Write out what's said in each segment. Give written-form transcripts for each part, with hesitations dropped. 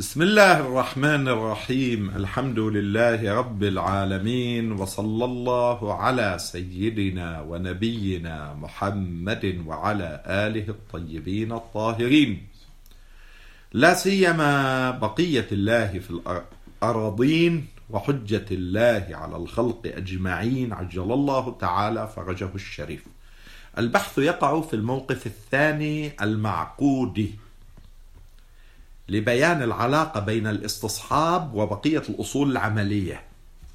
بسم الله الرحمن الرحيم. الحمد لله رب العالمين، وصلى الله على سيدنا ونبينا محمد وعلى آله الطيبين الطاهرين، لا سيما بقية الله في الأراضين وحجة الله على الخلق أجمعين عجل الله تعالى فرجه الشريف. البحث يقع في الموقف الثاني المعقود لبيان العلاقة بين الاستصحاب وبقية الأصول العملية.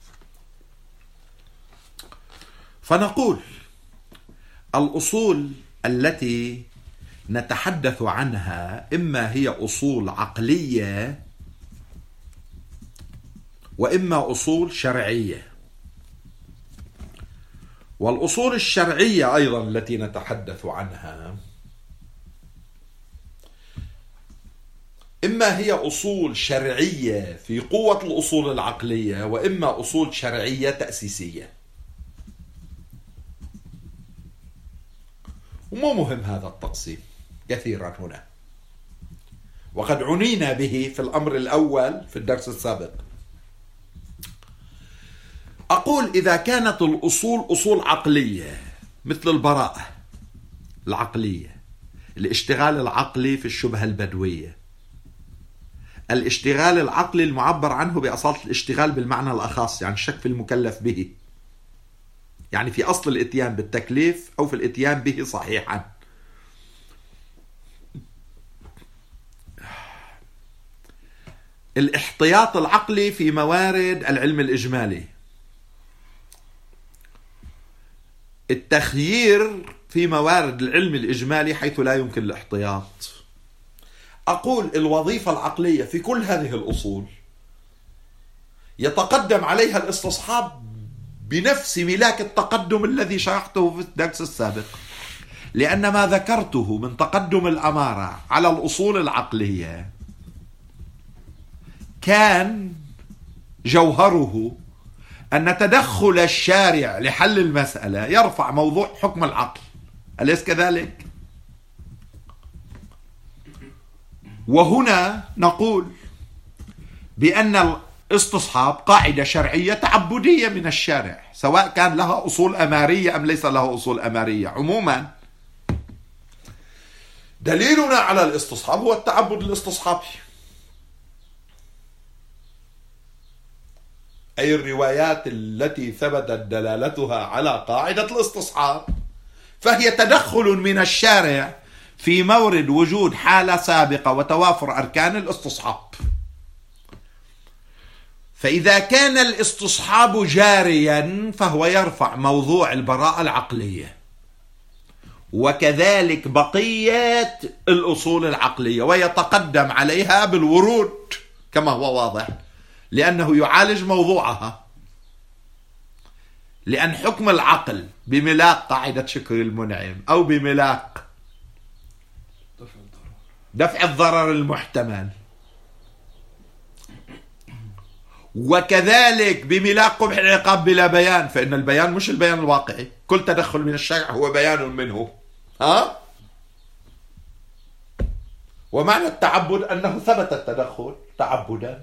فنقول الأصول التي نتحدث عنها إما هي أصول عقلية وإما أصول شرعية، والأصول الشرعية أيضا التي نتحدث عنها إما هي أصول شرعية في قوة الأصول العقلية، وإما أصول شرعية تأسيسية. ومو مهم هذا التقسيم كثيرا هنا، وقد عنينا به في الأمر الأول في الدرس السابق. أقول إذا كانت الأصول أصول عقلية مثل البراءة العقلية، الاشتغال العقلي في الشبهة البدوية، الاشتغال العقلي المعبر عنه بأصالة الاشتغال بالمعنى الأخص، يعني الشك في المكلف به، يعني في أصل الإتيان بالتكليف أو في الإتيان به صحيحا. الاحتياط العقلي في موارد العلم الإجمالي، التخيير في موارد العلم الإجمالي حيث لا يمكن الاحتياط. أقول الوظيفة العقلية في كل هذه الأصول يتقدم عليها الاستصحاب بنفس ملاك التقدم الذي شرحته في الدرس السابق، لأن ما ذكرته من تقدم الأمارة على الأصول العقلية كان جوهره أن تدخل الشارع لحل المسألة يرفع موضوع حكم العقل، أليس كذلك؟ وهنا نقول بأن الاستصحاب قاعدة شرعية تعبدية من الشارع، سواء كان لها أصول أمارية أم ليس لها أصول أمارية. عموما دليلنا على الاستصحاب هو التعبد الاستصحابي، أي الروايات التي ثبتت دلالتها على قاعدة الاستصحاب، فهي تدخل من الشارع في مورد وجود حالة سابقة وتوافر أركان الاستصحاب. فإذا كان الاستصحاب جاريا فهو يرفع موضوع البراءة العقلية، وكذلك بقية الأصول العقلية، ويتقدم عليها بالورود كما هو واضح، لأنه يعالج موضوعها، لأن حكم العقل بملاك قاعدة شكر المنعم أو بملاك دفع الضرر المحتمل، وكذلك بملاك قبح العقاب بلا بيان، فإن البيان مش البيان الواقعي، كل تدخل من الشرع هو بيان منه. ومعنى التعبد أنه ثبت التدخل تعبدا،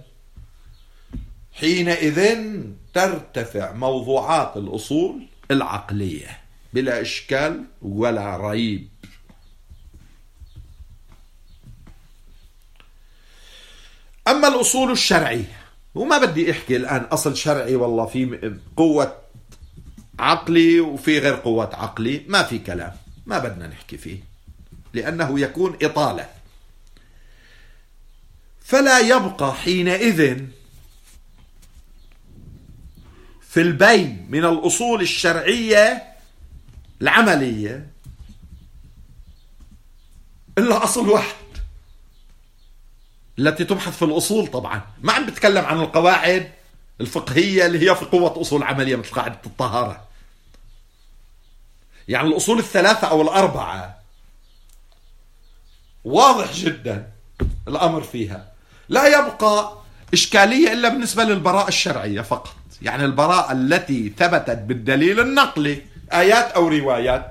حينئذ ترتفع موضوعات الأصول العقلية بلا إشكال ولا ريب. أما الأصول الشرعية، وما بدي أحكي الآن أصل شرعي والله في قوة عقلي وفي غير قوة عقلي، ما في كلام، ما بدنا نحكي فيه لأنه يكون إطالة. فلا يبقى حينئذ في البين من الأصول الشرعية العملية إلا أصل واحد التي تبحث في الأصول. طبعا ما عم بتكلم عن القواعد الفقهية اللي هي في قوة أصول عملية مثل قاعدة الطهارة، يعني الأصول الثلاثة أو الأربعة واضح جدا الأمر فيها، لا يبقى إشكالية إلا بالنسبة للبراءة الشرعية فقط، يعني البراءة التي ثبتت بالدليل النقلي، آيات أو روايات.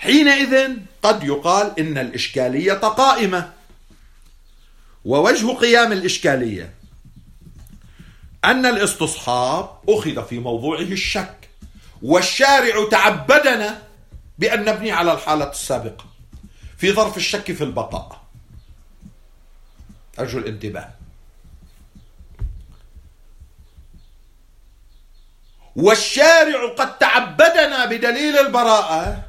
حينئذ قد يقال إن الإشكالية قائمة. ووجه قيام الإشكالية أن الاستصحاب أخذ في موضوعه الشك، والشارع تعبدنا بأن نبني على الحالة السابقة في ظرف الشك في البقاء. أرجو الانتباه. والشارع قد تعبدنا بدليل البراءة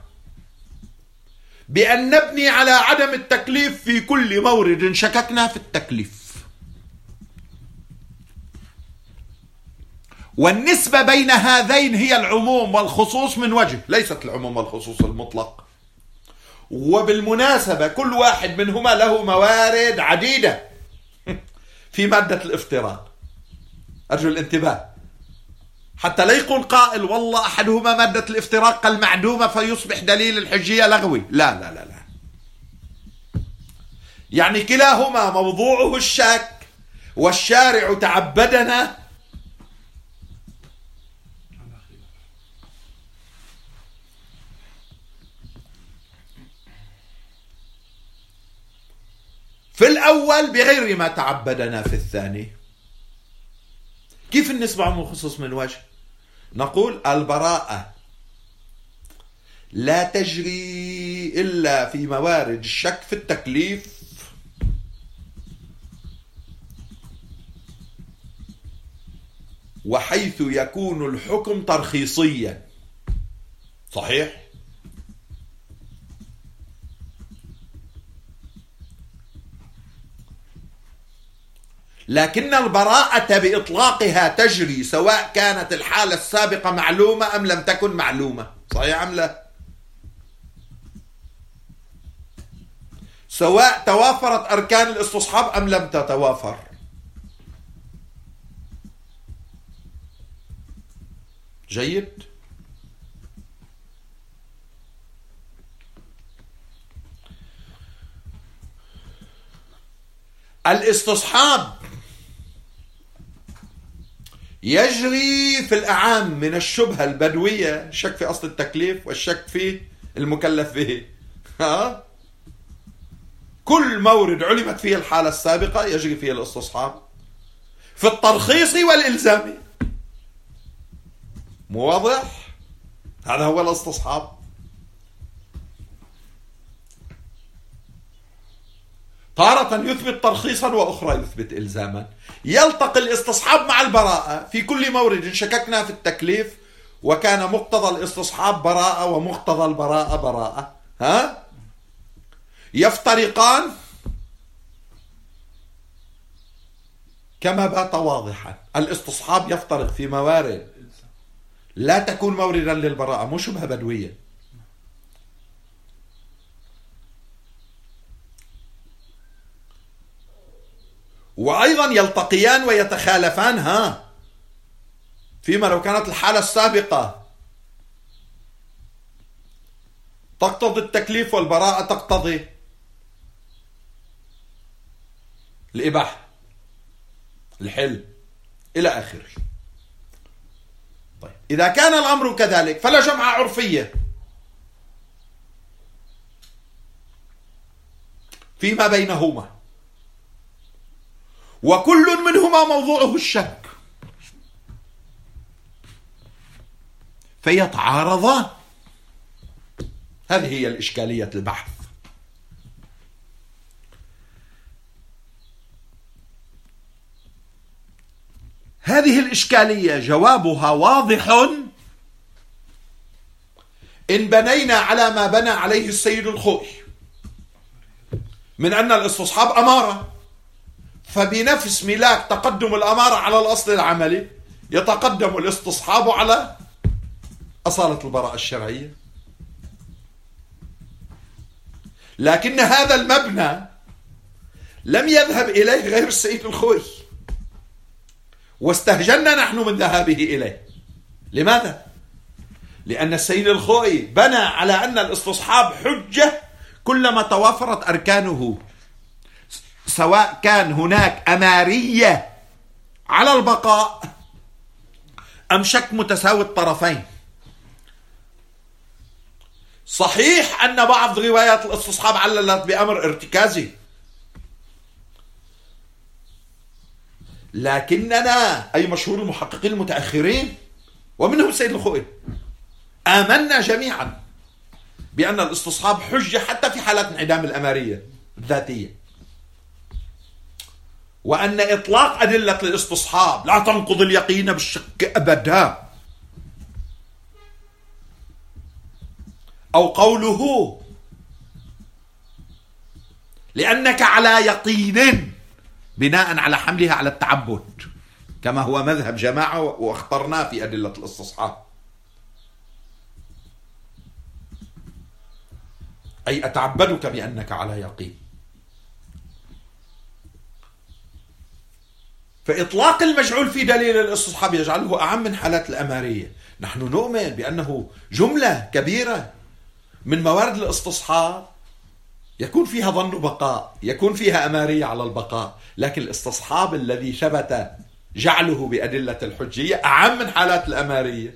بأن نبني على عدم التكليف في كل مورد شككنا في التكليف. والنسبة بين هذين هي العموم والخصوص من وجه، ليست العموم والخصوص المطلق. وبالمناسبة كل واحد منهما له موارد عديدة في مادة الافتراق. أرجو الانتباه، حتى لا يقول قائل والله أحدهما مادة الافتراق كالمعدومة فيصبح دليل الحجية لغوي. لا لا لا لا، يعني كلاهما موضوعه الشك، والشارع تعبدنا في الأول بغير ما تعبدنا في الثاني. كيف النسبة عموم خصوص من وجه؟ نقول البراءة لا تجري إلا في موارد الشك في التكليف، وحيث يكون الحكم ترخيصيا. صحيح؟ لكن البراءة بإطلاقها تجري سواء كانت الحالة السابقة معلومة أم لم تكن معلومة. صحيح أم لا؟ سواء توافرت أركان الاستصحاب أم لم تتوافر. جيد؟ الاستصحاب يجري في الأعام من الشبهة البدوية، الشك في أصل التكليف والشك في المكلف به. كل مورد علمت فيه الحالة السابقة يجري فيه الاستصحاب في الترخيص والإلزام. مو واضح؟ هذا هو الاستصحاب. تارة يثبت ترخيصا وأخرى يثبت إلزاما. يلتقي الاستصحاب مع البراءة في كل مورد شككنا في التكليف وكان مقتضى الاستصحاب براءة ومقتضى البراءة براءة، يفترقان كما بات واضحا. الاستصحاب يفترق في موارد لا تكون موردا للبراءة، مو شبهة بدوية. وأيضا يلتقيان ويتخالفان فيما لو كانت الحالة السابقة تقتضي التكليف والبراءة تقتضي الإباحة، الحل إلى آخره. طيب إذا كان الأمر كذلك فلا جمع عرفية فيما بينهما، وكل منهما موضوعه الشك، فيتعارضان. هذه هي الإشكالية البحث. هذه الإشكالية جوابها واضح إن بنينا على ما بنى عليه السيد الخوئي من أن الاستصحاب أمارة، فبنفس ملاك تقدم الأمارة على الأصل العملي يتقدم الاستصحاب على أصالة البراءة الشرعية. لكن هذا المبنى لم يذهب إليه غير السيد الخوئي، واستهجنا نحن من ذهابه إليه. لماذا؟ لأن السيد الخوئي بنى على أن الاستصحاب حجة كلما توافرت أركانه، سواء كان هناك أمارية على البقاء أم شك متساوي الطرفين، صحيح أن بعض روايات الاستصحاب عللت بأمر ارتكازي، لكننا أي مشهور المحققين المتأخرين ومنهم السيد الخوئي آمنا جميعا بأن الاستصحاب حجة حتى في حالات انعدام الأمارية الذاتية، وأن إطلاق أدلة الاستصحاب لا تنقض اليقين بالشك أبدا، أو قوله لأنك على يقين بناء على حملها على التعبد كما هو مذهب جماعة واخترناه في أدلة الاستصحاب، أي أتعبدك بأنك على يقين. فإطلاق المجعول في دليل الاستصحاب يجعله أعم من حالات الأمارية. نحن نؤمن بأنه جملة كبيرة من موارد الاستصحاب يكون فيها ظن بقاء، يكون فيها أمارية على البقاء، لكن الاستصحاب الذي ثبت جعله بأدلة الحجية أعم من حالات الأمارية.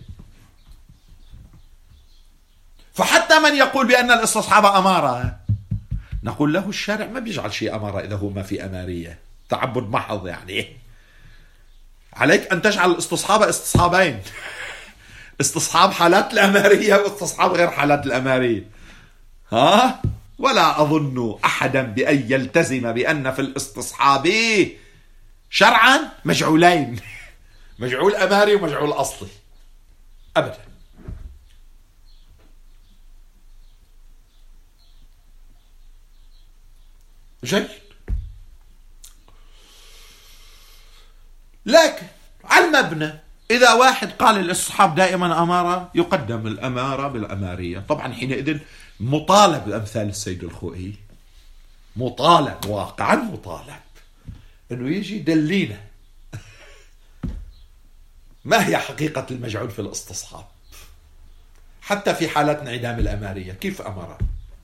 فحتى من يقول بأن الاستصحاب أمارة نقول له الشارع ما بيجعل شيء أمارة إذا هو ما في أمارية، تعبد محض. يعني عليك أن تجعل الاستصحاب استصحابين، استصحاب حالات الأمارية واستصحاب غير حالات الأمارية. ولا أظن أحدا بأن يلتزم بأن في الاستصحاب شرعا مجعولين، مجعول أماري ومجعول أصلي، أبدا. جيد. لكن على المبنى إذا واحد قال الاستصحاب دائما أمارة يقدم الأمارة بالأمارية. طبعا حينئذ مطالب أمثال السيد الخوئي، مطالب واقعا مطالب أنه يجي دلينا ما هي حقيقة المجعول في الاستصحاب حتى في حالات انعدام الأمارية، كيف أمر؟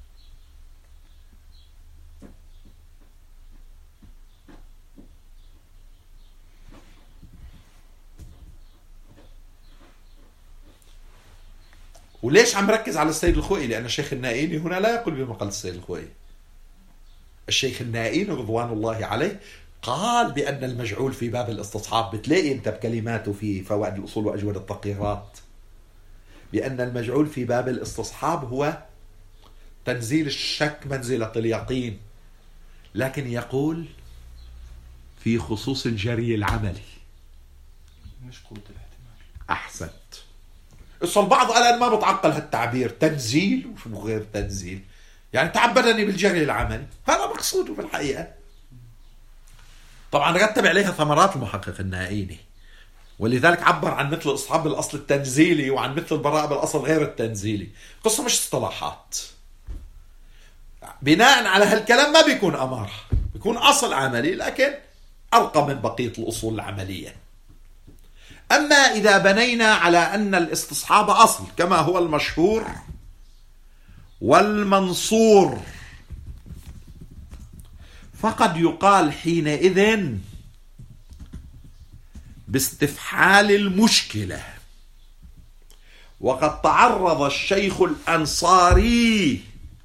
وليش عم ركز على السيد الخوئي؟ لأن الشيخ النائيني هنا لا يقول بما قال السيد الخوئي. الشيخ النائيني رضوان الله عليه قال بأن المجعول في باب الاستصحاب، بتلاقي أنت بكلماته في فوائد الأصول وأجود التقريرات، بأن المجعول في باب الاستصحاب هو تنزيل الشك منزلة اليقين، لكن يقول في خصوص الجري العملي مش قوة الاحتمال. أحسنت. البعض قال أنا ما بتعقل هالتعبير تنزيل وشو غير تنزيل، يعني تعبدني بالجري العملي، هذا مقصوده في الحقيقة. طبعا رتب عليها ثمرات المحقق النائيني، ولذلك عبر عن مثل الاستصحاب بالأصل التنزيلي وعن مثل البراءة بالأصل غير التنزيلي. قصة مش اصطلاحات. بناء على هالكلام ما بيكون أمارة، بيكون أصل عملي لكن أرقى من بقية الأصول العملية. أما إذا بنينا على أن الاستصحاب أصل كما هو المشهور والمنصور، فقد يقال حينئذ باستفحال المشكلة. وقد تعرض الشيخ الأنصاري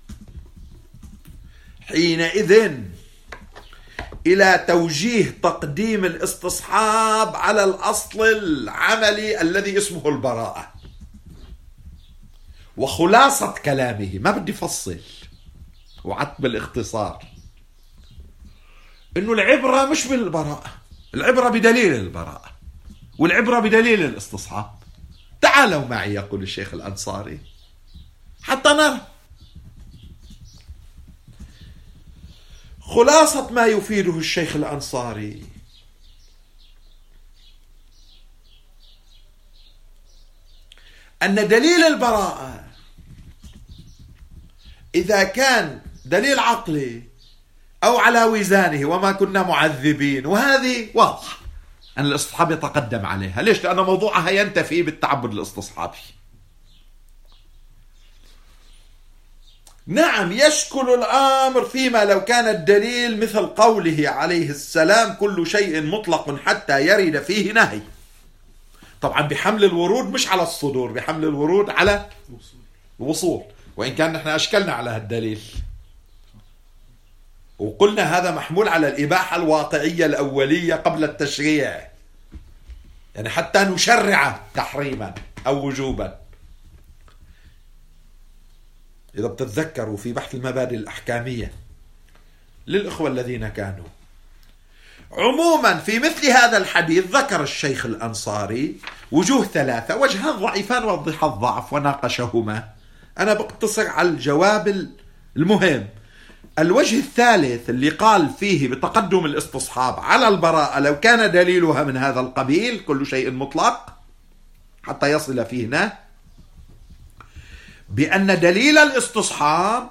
حينئذ إلى توجيه تقديم الاستصحاب على الأصل العملي الذي اسمه البراءة. وخلاصة كلامه، ما بدي فصل وعد بالاختصار، إنه العبرة مش بالبراءة، العبرة بدليل البراءة، والعبرة بدليل الاستصحاب. تعالوا معي يقول الشيخ الأنصاري حتى نرى. خلاصة ما يفيده الشيخ الأنصاري أن دليل البراءة إذا كان دليل عقلي أو على وزانه وما كنا معذبين، وهذه واضحة أن الاستصحاب يتقدم عليها. ليش؟ لأن موضوعها ينتفي بالتعبد الاستصحابي. نعم يشكل الأمر فيما لو كان الدليل مثل قوله عليه السلام كل شيء مطلق حتى يرد فيه نهي. طبعا بحمل الورود مش على الصدور، بحمل الورود على الوصول. وإن كان نحن أشكلنا على هالدليل وقلنا هذا محمول على الإباحة الواقعية الأولية قبل التشريع، يعني حتى نشرع تحريما أو وجوبا. إذا بتتذكروا في بحث المبادئ الأحكامية للإخوة الذين كانوا عموما في مثل هذا الحديث، ذكر الشيخ الأنصاري وجوه ثلاثة، وجهان ضعيفان وضح الضعف وناقشهما. أنا بقتصر على الجواب المهم. الوجه الثالث اللي قال فيه بتقدم الاستصحاب على البراءة لو كان دليلها من هذا القبيل، كل شيء مطلق حتى يصل فيه نهي، بأن دليل الاستصحاب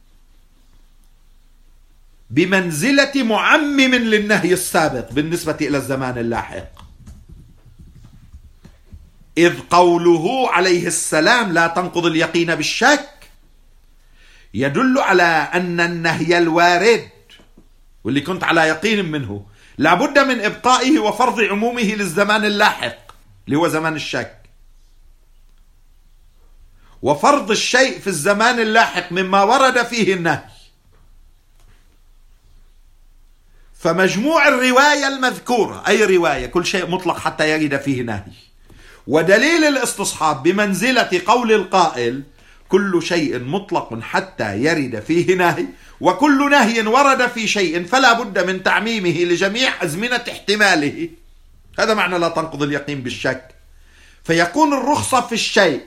بمنزلة معمم للنهي السابق بالنسبة إلى الزمان اللاحق، إذ قوله عليه السلام لا تنقض اليقين بالشك يدل على أن النهي الوارد واللي كنت على يقين منه لابد من إبقائه وفرض عمومه للزمان اللاحق اللي هو زمان الشك، وفرض الشيء في الزمان اللاحق مما ورد فيه النهي. فمجموع الرواية المذكورة، أي رواية كل شيء مطلق حتى يرد فيه نهي، ودليل الاستصحاب بمنزلة قول القائل كل شيء مطلق حتى يرد فيه نهي، وكل نهي ورد في شيء فلا بد من تعميمه لجميع أزمنة احتماله. هذا معنى لا تنقض اليقين بالشك. فيكون الرخصة في الشيء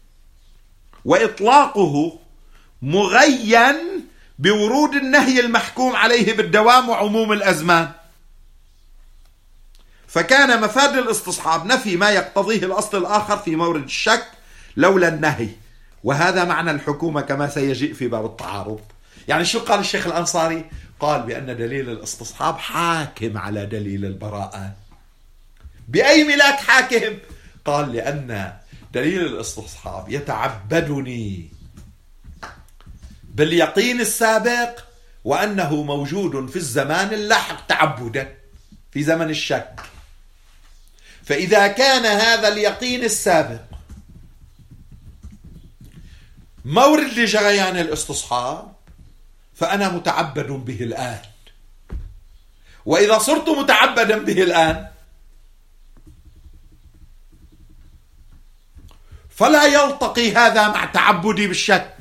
وإطلاقه مغين بورود النهي المحكوم عليه بالدوام وعموم الأزمان. فكان مفاد الاستصحاب نفي ما يقتضيه الأصل الآخر في مورد الشك لولا النهي، وهذا معنى الحكومة كما سيجيء في باب التعارض. يعني شو قال الشيخ الأنصاري؟ قال بأن دليل الاستصحاب حاكم على دليل البراءة. بأي ملاك حاكم؟ قال لأن دليل الاستصحاب يتعبدني باليقين السابق وأنه موجود في الزمان اللاحق تعبدا في زمن الشك. فإذا كان هذا اليقين السابق مورد لجريان الاستصحاب فأنا متعبد به الآن، وإذا صرت متعبدا به الآن فلا يلتقي هذا مع تعبدي بالشك،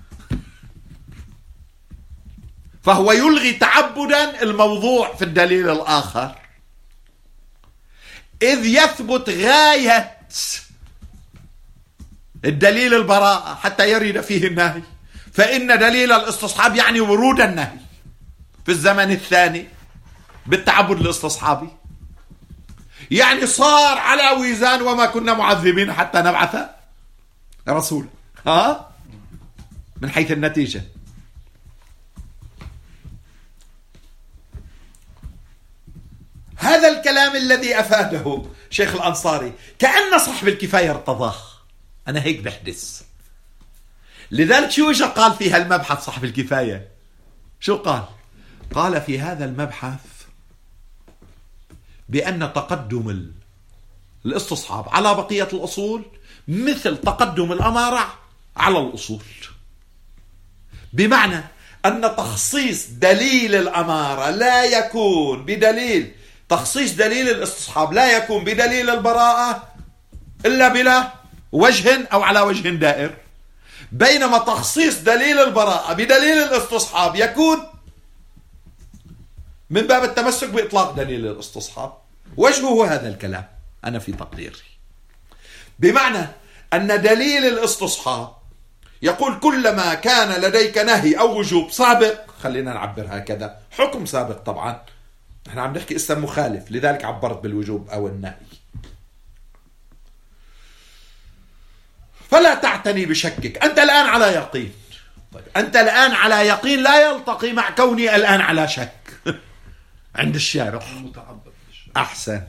فهو يلغي تعبدا الموضوع في الدليل الآخر، إذ يثبت غاية الدليل البراءة حتى يرد فيه النهي. فإن دليل الاستصحاب يعني ورود النهي في الزمن الثاني بالتعبد الاستصحابي، يعني صار على ويزان وما كنا معذبين حتى نبعث رسولا من حيث النتيجة. هذا الكلام الذي أفاده شيخ الأنصاري كأن صاحب الكفاية ارتضاه. أنا هيك بحدث. لذلك شو إجا قال في هالمبحث صاحب الكفاية؟ شو قال؟ قال في هذا المبحث بأن تقدم الاستصحاب على بقية الأصول مثل تقدم الأمارة على الأصول، بمعنى أن تخصيص دليل الأمارة لا يكون بدليل، تخصيص دليل الاستصحاب لا يكون بدليل البراءة إلا بلا وجه أو على وجه دائر، بينما تخصيص دليل البراءة بدليل الاستصحاب يكون من باب التمسك بإطلاق دليل الاستصحاب. وجهه هذا الكلام أنا في تقديري، بمعنى أن دليل الاستصحاب يقول كلما كان لديك نهي أو وجوب سابق، خلينا نعبر هكذا، حكم سابق طبعا، نحن عم نحكي اسم مخالف لذلك عبرت بالوجوب أو النهي، فلا تعتني بشكك، أنت الآن على يقين. طيب أنت الآن على يقين لا يلتقي مع كوني الآن على شك عند الشارح. أحسنت.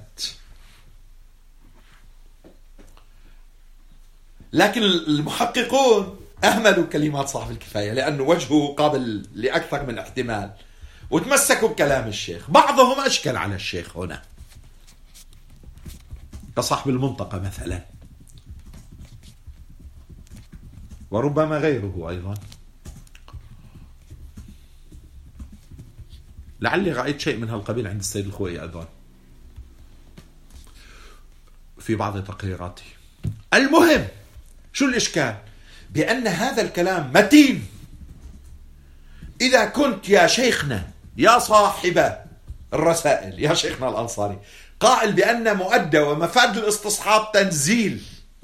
لكن المحققون أهملوا كلمات صاحب الكفاية لأنه وجهه قابل لأكثر من احتمال، وتمسكوا بكلام الشيخ. بعضهم أشكل على الشيخ هنا كصاحب المنطقة مثلا، وربما غيره أيضا. لعلي رأيت شيء من هالقبيل عند السيد الخوئي أيضا في بعض تقريراته. المهم شو الإشكال؟ بأن هذا الكلام متين. إذا كنت يا شيخنا يا صاحب الرسائل يا شيخنا الأنصاري قائل بأن مؤدى ومفاد الاستصحاب تنزيل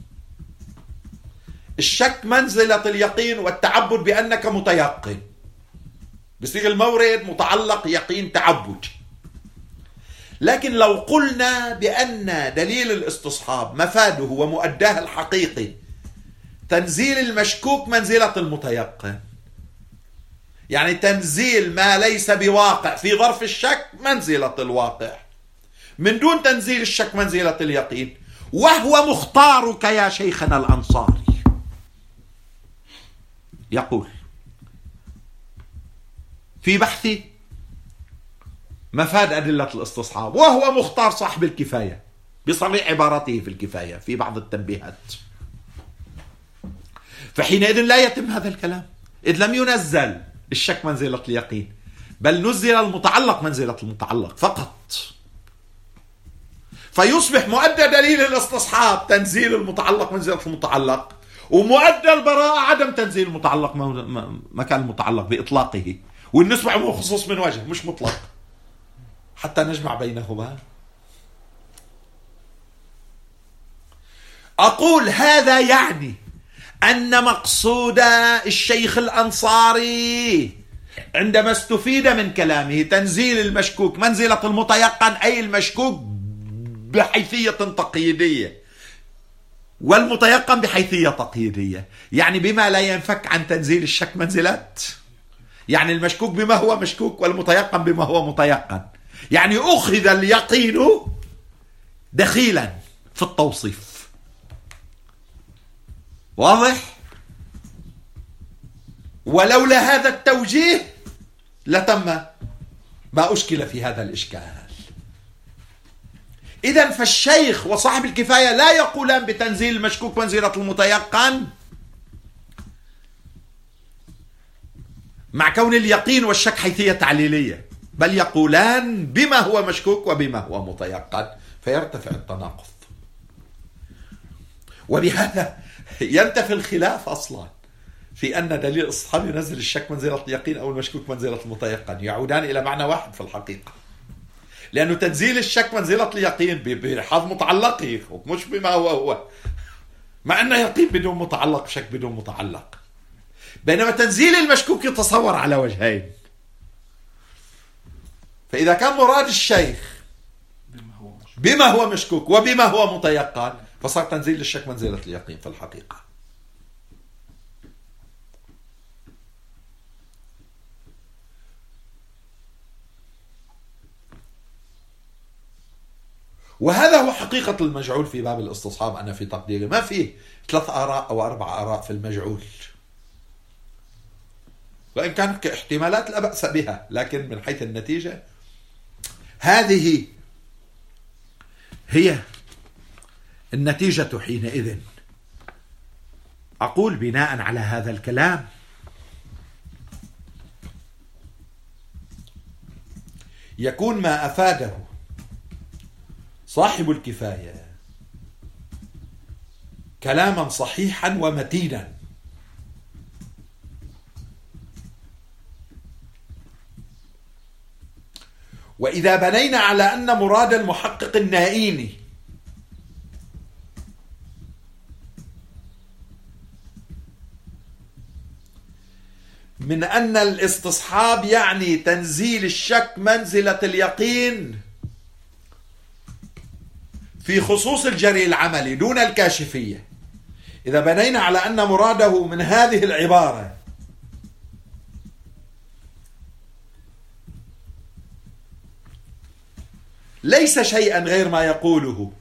الشك منزلة اليقين والتعبد بأنك متيقن، بصيغ المورد متعلق يقين تعبد. لكن لو قلنا بأن دليل الاستصحاب مفاده ومؤداه الحقيقي تنزيل المشكوك منزلة المتيقن، يعني تنزيل ما ليس بواقع في ظرف الشك منزلة الواقع، من دون تنزيل الشك منزلة اليقين، وهو مختارك يا شيخنا الأنصاري. يقول في بحثي مفاد أدلة الاستصحاب، وهو مختار صاحب الكفاية بصريح عبارته في الكفاية في بعض التنبيهات. فحينئذ لا يتم هذا الكلام، إذ لم ينزل الشك منزلة اليقين، بل نزل المتعلق منزلة المتعلق فقط. فيصبح مؤدى دليل الاستصحاب تنزيل المتعلق منزلة المتعلق، ومؤدى البراءة عدم تنزيل المتعلق مكان المتعلق بإطلاقه، والنسبة عموم خصوص من وجه مش مطلق حتى نجمع بينهما. أقول هذا يعني أن مقصود الشيخ الأنصاري عندما استفيد من كلامه تنزيل المشكوك منزلة المتيقن، أي المشكوك بحيثية تقييدية والمتيقن بحيثية تقييدية، يعني بما لا ينفك عن تنزيل الشك منزلات، يعني المشكوك بما هو مشكوك والمتيقن بما هو متيقن، يعني أخذ اليقين دخيلا في التوصيف. واضح؟ ولولا هذا التوجيه لتم ما أشكل في هذا الإشكال. إذن فالشيخ وصاحب الكفاية لا يقولان بتنزيل المشكوك منزلة المتيقن مع كون اليقين والشك حيثية تعليلية، بل يقولان بما هو مشكوك وبما هو متيقن، فيرتفع التناقض. وبهذا ينتفي الخلاف أصلا في أن دليل الاستصحاب ينزل الشك منزلة اليقين أو المشكوك منزلة المتيقن، يعودان إلى معنى واحد في الحقيقة، لأنه تنزيل الشك منزلة اليقين بحظ متعلقه مش بما هو، مع أنه يقين بدون متعلق شك بدون متعلق، بينما تنزيل المشكوك يتصور على وجهين. فإذا كان مراد الشيخ بما هو مشكوك وبما هو متيقن، فصار تنزيل الشك منزلة اليقين في الحقيقة. وهذا هو حقيقة المجعول في باب الاستصحاب. أنا في تقديري ما فيه 3 آراء أو 4 آراء في المجعول، وإن كانت كاحتمالات لا بأس بها، لكن من حيث النتيجة هذه هي النتيجة. حينئذ أقول بناء على هذا الكلام يكون ما أفاده صاحب الكفاية كلاما صحيحا ومتينا، وإذا بنينا على أن مراد المحقق النائيني من أن الاستصحاب يعني تنزيل الشك منزلة اليقين في خصوص الجري العملي دون الكاشفية، إذا بنينا على أن مراده من هذه العبارة ليس شيئا غير ما يقوله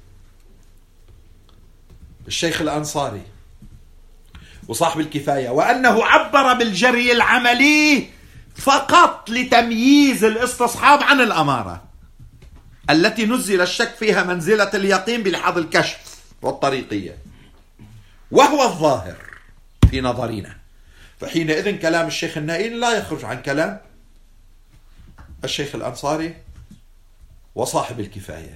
الشيخ الأنصاري وصاحب الكفاية، وأنه عبر بالجري العملي فقط لتمييز الاستصحاب عن الأمارة التي نزل الشك فيها منزلة اليقين بلحاظ الكشف والطريقية، وهو الظاهر في نظرنا. فحينئذ كلام الشيخ النائين لا يخرج عن كلام الشيخ الأنصاري وصاحب الكفاية.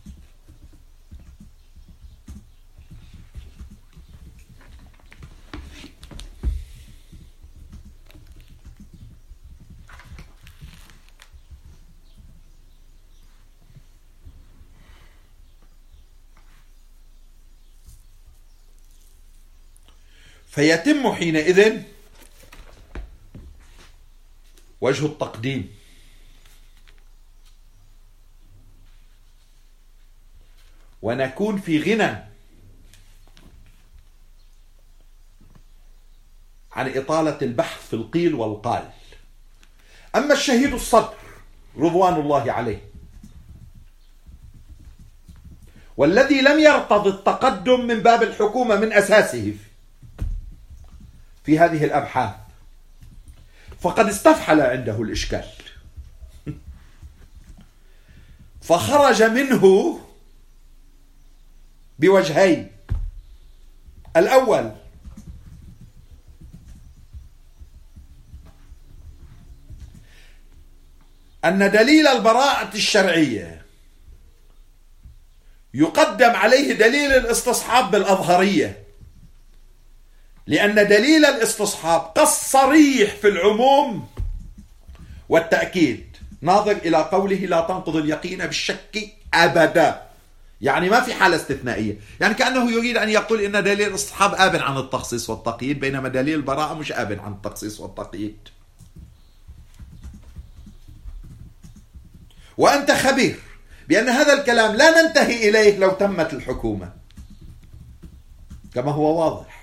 فيتم حينئذ وجه التقديم، ونكون في غنى عن إطالة البحث في القيل والقال. أما الشهيد الصدر رضوان الله عليه والذي لم يرتضي التقدم من باب الحكومة من أساسه في هذه الأبحاث، فقد استفحل عنده الإشكال، فخرج منه بوجهين. الأول أن دليل البراءة الشرعية يقدم عليه دليل الاستصحاب بالأظهرية، لأن دليل الاستصحاب كالصريح في العموم والتأكيد، ناظر إلى قوله لا تنقض اليقين بالشك أبدا، يعني ما في حالة استثنائية، يعني كأنه يريد أن يقول إن دليل الاستصحاب آبن عن التخصيص والتقييد، بينما دليل البراءة مش آبن عن التخصيص والتقييد. وأنت خبير بأن هذا الكلام لا ننتهي إليه لو تمت الحكومة كما هو واضح.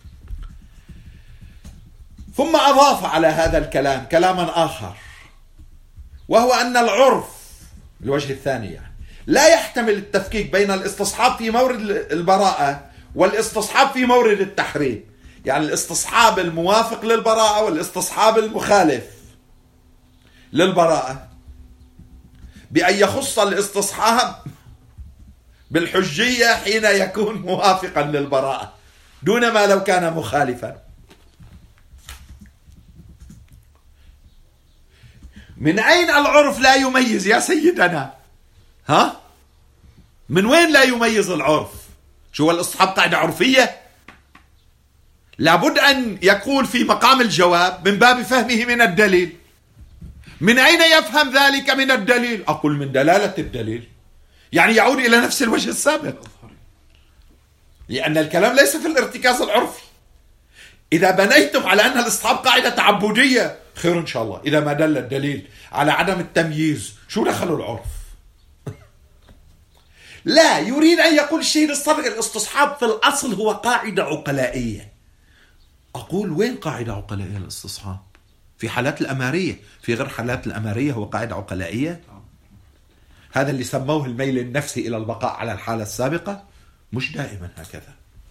ثم أضاف على هذا الكلام كلاما آخر، وهو أن العرف الوجه الثاني يعني لا يحتمل التفكيك بين الاستصحاب في مورد البراءة والاستصحاب في مورد التحريم، يعني الاستصحاب الموافق للبراءة والاستصحاب المخالف للبراءة، بأن يخص الاستصحاب بالحجية حين يكون موافقا للبراءة دون ما لو كان مخالفا. من أين العرف لا يميز يا سيدنا؟ ها؟ من وين لا يميز العرف؟ شو الاستصحاب قاعدة عرفية؟ لابد أن يكون في مقام الجواب من باب فهمه من الدليل. من أين يفهم ذلك من الدليل؟ أقول من دلالة الدليل، يعني يعود إلى نفس الوجه السابق، لأن الكلام ليس في الارتكاز العرفي. إذا بنيتم على أن الاستصحاب قاعدة تعبدية خير إن شاء الله، إذا ما دل الدليل على عدم التمييز شو دخلوا العرف؟ لا، يريد أن يقول الشيء الصدق الاستصحاب في الأصل هو قاعدة عقلائية. أقول وين قاعدة عقلائية الاستصحاب؟ في حالات الأمارية، في غير حالات الأمارية هو قاعدة عقلائية. هذا اللي سموه الميل النفسي إلى البقاء على الحالة السابقة. مش دائما هكذا،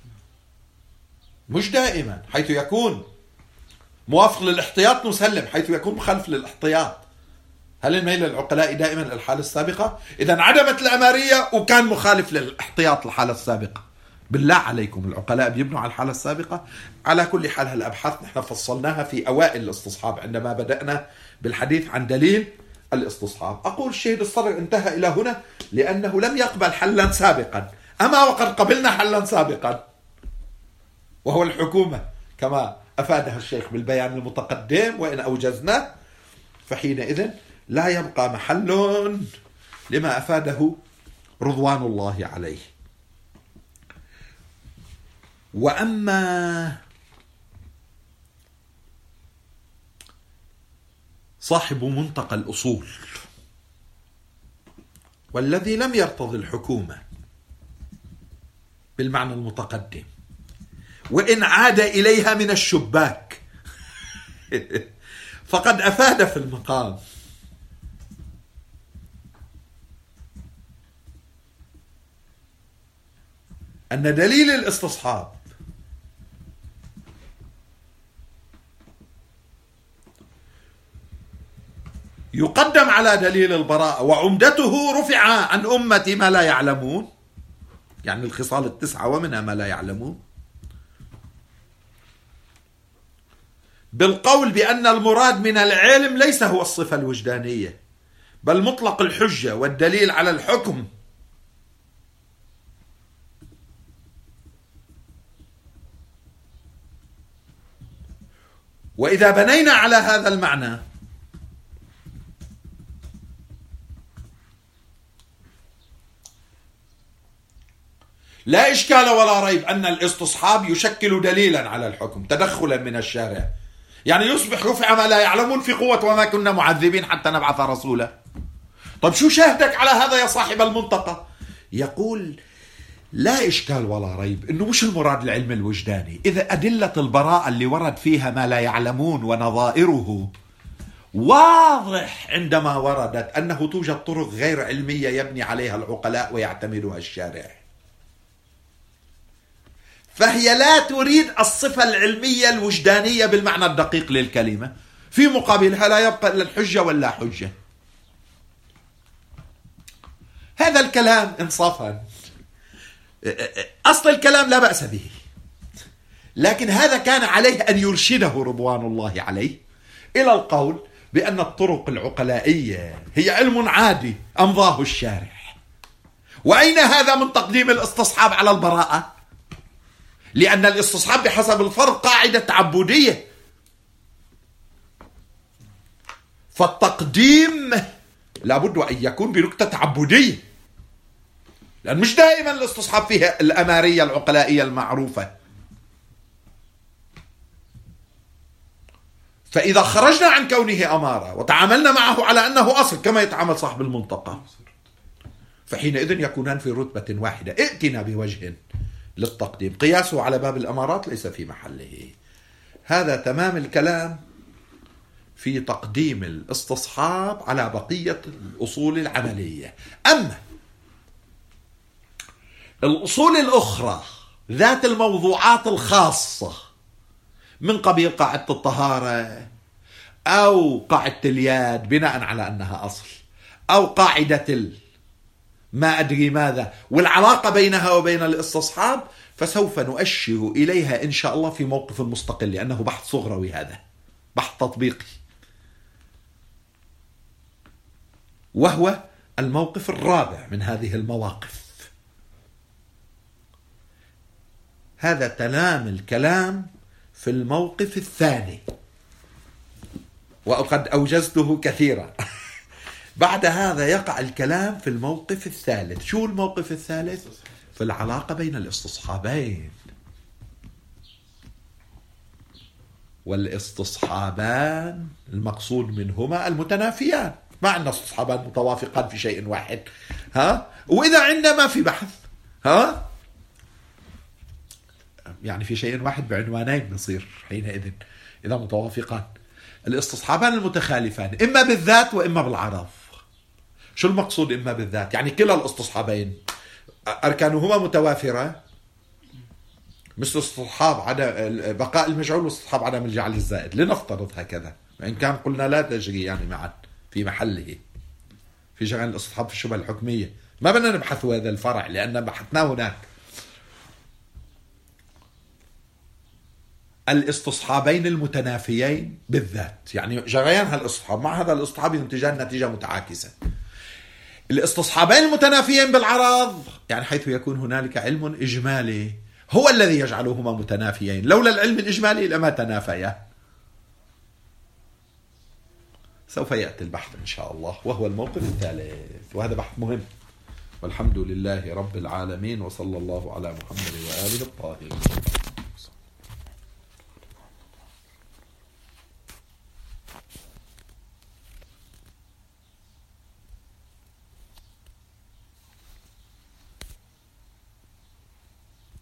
مش دائما، حيث يكون موافق للاحتياط نسلم، حيث يكون مخالف للاحتياط. هل الميل العقلائي دائما الحالة السابقة؟ إذا عدمت الأمارية وكان مخالف للاحتياط الحالة السابقة، بالله عليكم العقلاء بيبنوا على الحالة السابقة. على كل حال هالأبحاث نحن فصلناها في أوائل الاستصحاب عندما بدأنا بالحديث عن دليل الاستصحاب. أقول الشهيد الصدر انتهى إلى هنا لأنه لم يقبل حلا سابقا، أما وقد قبلنا حلا سابقا وهو الحكومة كما أفادها الشيخ بالبيان المتقدم، وإن أوجزنا فحينئذ لا يبقى محل لما أفاده رضوان الله عليه. وأما صاحب منطقى الأصول والذي لم يرتضي الحكومة بالمعنى المتقدم وإن عاد إليها من الشباك فقد أفاد في المقام أن دليل الاستصحاب يقدم على دليل البراءة، وعمدته رفع عن أمة ما لا يعلمون، يعني الخصال التسعة ومنها ما لا يعلمون. بالقول بأن المراد من العلم ليس هو الصفة الوجدانية، بل مطلق الحجة والدليل على الحكم. وإذا بنينا على هذا المعنى لا إشكال ولا ريب أن الاستصحاب يشكل دليلا على الحكم تدخلا من الشارع، يعني يصبح رفع ما لا يعلمون في قوة وما كنا معذبين حتى نبعث رسولا. طيب شو شاهدك على هذا يا صاحب المنطقة؟ يقول لا إشكال ولا ريب أنه مش المراد العلم الوجداني، إذا أدلة البراءة اللي ورد فيها ما لا يعلمون ونظائره واضح عندما وردت أنه توجد طرق غير علمية يبني عليها العقلاء ويعتمدها الشارع، فهي لا تريد الصفة العلمية الوجدانية بالمعنى الدقيق للكلمة، في مقابلها لا يبقى إلا الحجة ولا حجة. هذا الكلام إنصافا أصل الكلام لا بأس به، لكن هذا كان عليه أن يرشده رضوان الله عليه إلى القول بأن الطرق العقلائية هي علم عادي أمضاه الشارع. وأين هذا من تقديم الاستصحاب على البراءة؟ لأن الاستصحاب بحسب الفرق قاعدة تعبدية، فالتقديم لابد أن يكون بنكتة تعبدية، لأن مش دائما الاستصحاب فيها الأمارية العقلائية المعروفة. فإذا خرجنا عن كونه أمارة وتعاملنا معه على أنه أصل كما يتعامل صاحب المنطقة، فحينئذ يكونان في رتبة واحدة. ائتنا بوجه للتقديم، قياسه على باب الأمارات ليس في محله. هذا تمام الكلام في تقديم الاستصحاب على بقية الأصول العملية. أما الأصول الأخرى ذات الموضوعات الخاصة من قبيل قاعدة الطهارة أو قاعدة اليد بناء على أنها أصل، أو قاعدة ما أدري ماذا، والعلاقة بينها وبين الاستصحاب، فسوف نؤشر إليها إن شاء الله في موقف مستقل، لأنه بحث صغروي، هذا بحث تطبيقي، وهو الموقف الرابع من هذه المواقف. هذا تمام الكلام في الموقف الثاني، وقد أوجزته كثيرا. بعد هذا يقع الكلام في الموقف الثالث. شو الموقف الثالث؟ في العلاقة بين الاستصحابين. والاستصحابان المقصود منهما المتنافيان، ما عندنا استصحابان متوافقان في شيء واحد، وإذا عندما في بحث يعني في شيء واحد بعنوانين بصير حينئذ إذا متوافقان. الاستصحابان المتخالفان إما بالذات وإما بالعرض. شو المقصود إما بالذات؟ يعني كلا الاستصحابين أركانهما متوافرة، مثل استصحاب عدم بقاء المجعول واستصحاب عدم الجعل الزائد، لنفترض هكذا، وإن كان قلنا لا تجري يعني معا في محله في شغل الاستصحاب في الشبهة الحكمية. ما بدنا نبحث هذا الفرع لأن بحثناه هناك. الاستصحابين المتنافيين بالذات، يعني جريان هالاستصحاب مع هذا الاستصحاب ينتجان نتيجة متعاكسة. الاستصحابين المتنافيين بالعرض يعني حيث يكون هنالك علم إجمالي هو الذي يجعلهما متنافيين، لولا العلم الإجمالي لما تنافيا. سوف يأتي البحث إن شاء الله، وهو الموقف الثالث، وهذا بحث مهم. والحمد لله رب العالمين، وصلى الله على محمد وآله الطاهرين.